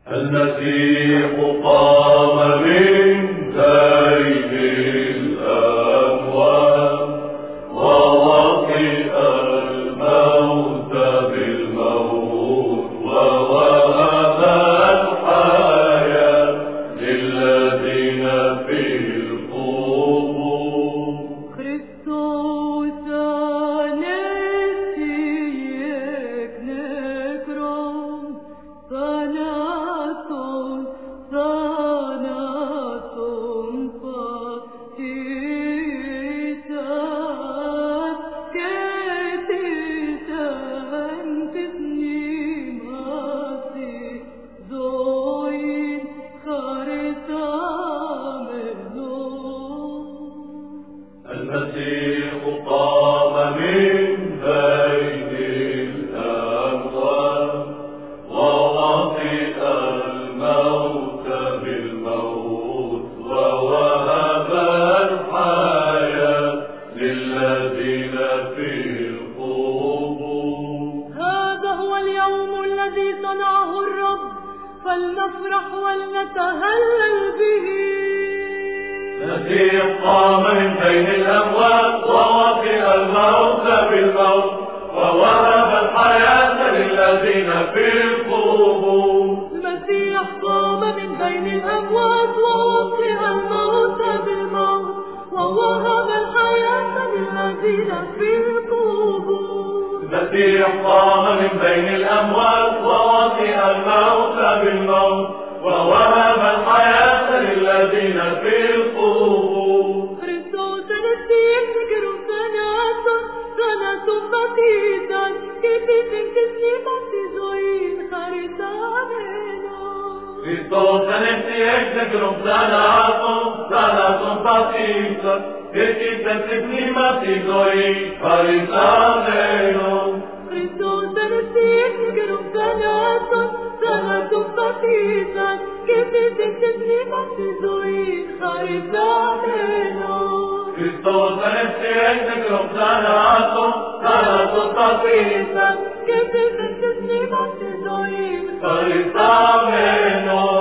المسيح قام من بين الأموات ووطئ الموت بالموت ووهب الحياة للذين في القبور. Kristus anestiek nekron, thanaton patitas, ketisan tisnimasi, zoin charitameno. المسيح قام من بين الأموات ووطئ الموت بالموت ووهب الحياة للذين في القبور. هذا هو اليوم الذي صنعه الرب، فلنفرح ولنتهلل به. المسيح قام من بين الأموات ووطئ الموت بالموت ووهب الحياة للذين في القبور. المسيح قام من بين الأموات ووطئ الموت بالموت ووهب الحياة للذين في القبور. المسيح قام من بين الأموات ووطئ الموت بالموت ووهب الحياة للذين في القبور. Χριστός ανεστίεκ νεκρούς θανάτων, θανάτων πατήτων, και επίσης της νήμας της ζωής χαριτάμενος. Χριστός ανέστη εξ νεκρών θανάτων, θανάτων πατήτων, και επίσης της νήμας της ζωής χαριτάμενος. Χριστός ανεστίεκ νεκρούς θανάτων, θανάτων πατήτων, και επίσης της νήμας της ζωής χαριτάμενος. Χριστός ανέστη εξ νεκρών θανάτων, θανάτων πατήτων, και επίσης της νήμας της ζωής χαριτάμενος.